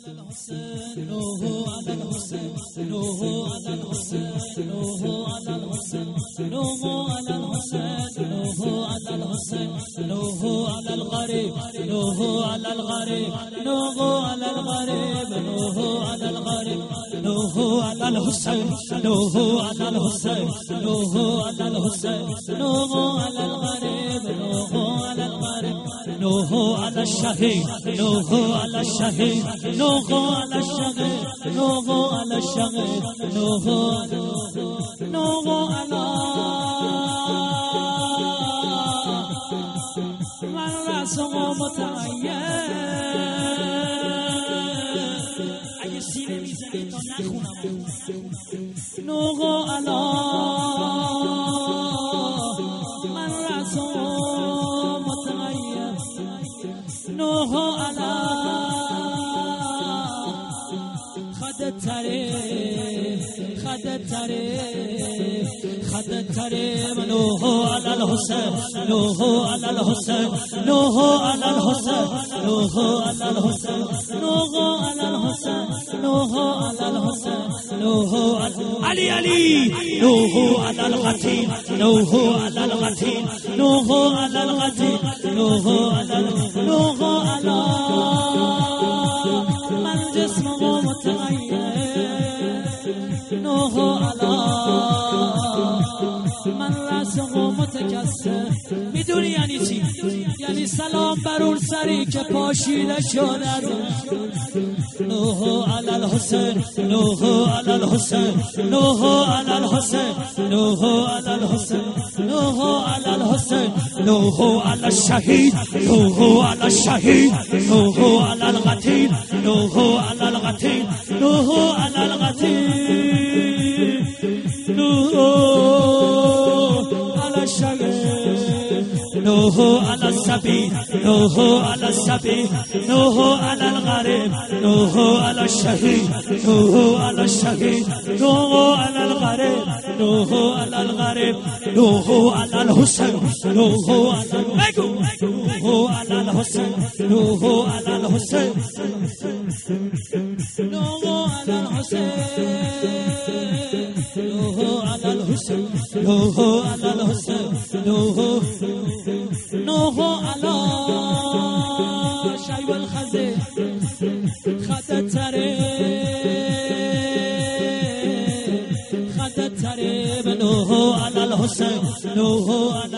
نوح على الحسين نوح على الحسين نوح على الحسين نوح على الحسين نوح على الحسين نوح على الغريب نوح على الغريب نوح على الغريب نوح على الغريب نوح على الحسين نوح على الحسين نوح على الحسين نوح على الغريب نوح على الغريب نوح على الشهيد نوح على الشهيد نوح على الشهيد نوح على الشهيد نوح على من رأسه متعین اگه سینه میزنی تا نخونم نوح علی من رأسه متعین نوح علی خدت تره نوح على الحسين نوح على الحسين نوح على الحسين نوح على الحسين نوح على الحسين نوح على الحسين نوح علي نوح على الغتيل نوح على الغتيل نوح على الغتيل نوح على نوح على من جسمه متغير نوح على من رأسه متکسر میدونی یعنی چی؟ یعنی سلام بر اون سری که پاشیده شده نوح علی الحسین نوح علی الحسین نوح علی الحسین نوح علی الحسین نوح علی الحسین نوح علی الشهید نوح علی الشهید نوح علی القتیل نوح علی القتیل نوح علی القتیل نوح على السبي نوح على السبي نوح على الغريب نوح على الشهيد نوح على الشهيد نوح على الغريب نوح على الغريب نوح على الحسين نوح على نوح على الحسين نوح على الحسين نوح على الحسين نوح على الحسين نوح على الحسين نوح على شيب الخزي خدت تريب نوح على الحسين نوح على